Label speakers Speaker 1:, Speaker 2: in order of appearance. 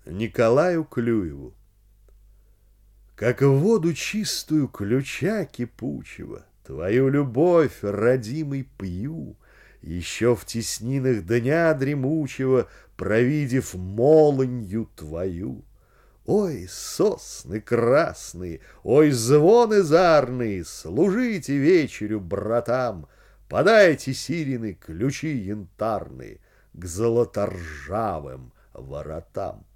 Speaker 1: Николаю Клюеву. Как в воду чистую ключа кипучего Твою любовь, родимый, пью, Еще в теснинах дня дремучего Провидев молонью твою. Ой, сосны красные, ой, звоны зарные, Служите вечерю братам, Подайте, сирены, ключи янтарные К золоторжавым воротам.